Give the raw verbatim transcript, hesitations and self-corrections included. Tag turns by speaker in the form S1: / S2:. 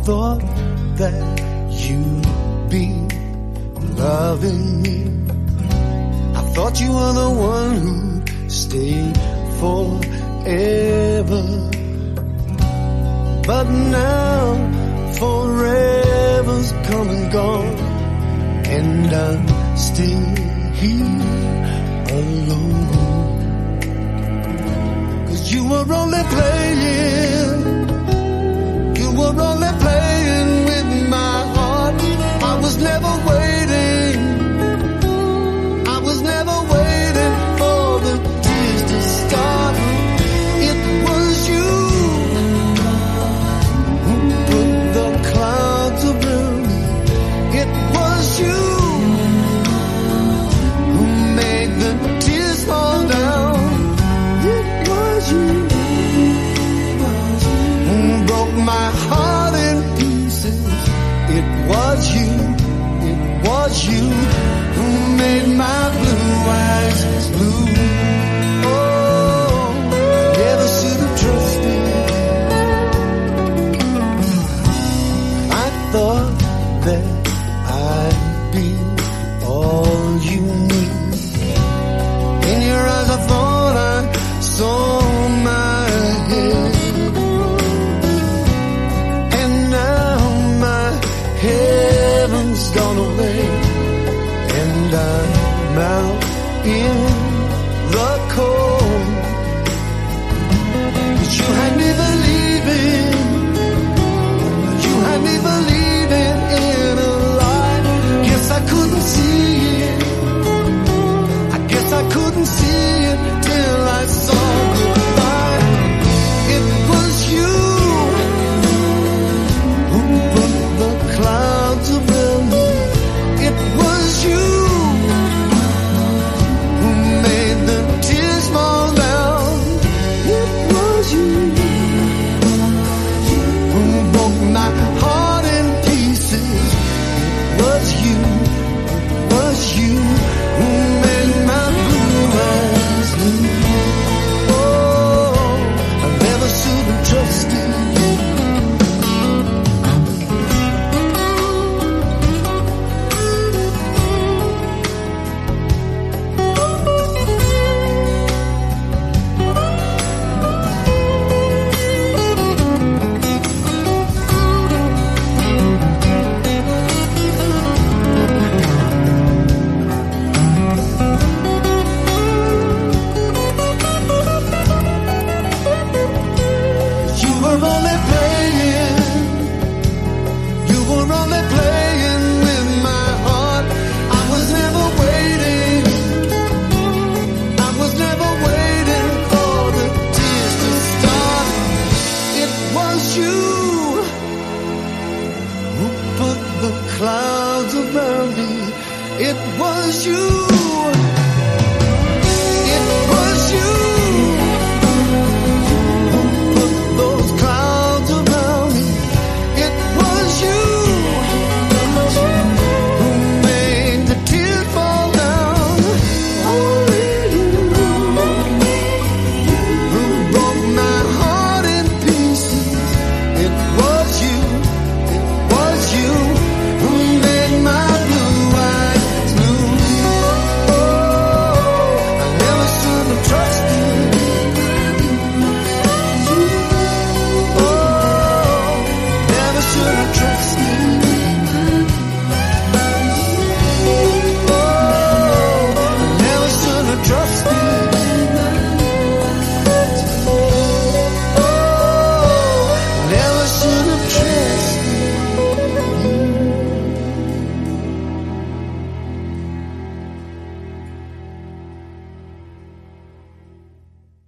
S1: thought that you'd be loving me. I thought you were the one who'd stay forever. But now forever's come and gone, and I'm still here alone. 'Cause you were only playing, you were only playing with my heart. I was never waiting, I was never waiting for the tears to start. It was you who put the clouds around me. It was you who made the tears fall down. It was you who broke my heart in pieces. It was you, it was you who made my blue eyes blue. Oh, never should have trusted. I thought that I'd be all you need. In your eyes I thought I saw my head, and now my heaven's gone away, and I'm out in the cold. But you had me believing, you had me believing in a lie. Guess I couldn't see it, I guess I couldn't see it till I saw goodbye. It was you who put the clouds around me. It was you who made the tears fall down. It was you who broke my heart in pieces. It was you, it was you who made my blue eyes blue. Oh, I never should have trusted you. You were only playing, you were only playing with my heart. I was never waiting, I was never waiting for the tears to start. It was you who put the clouds around me. It was you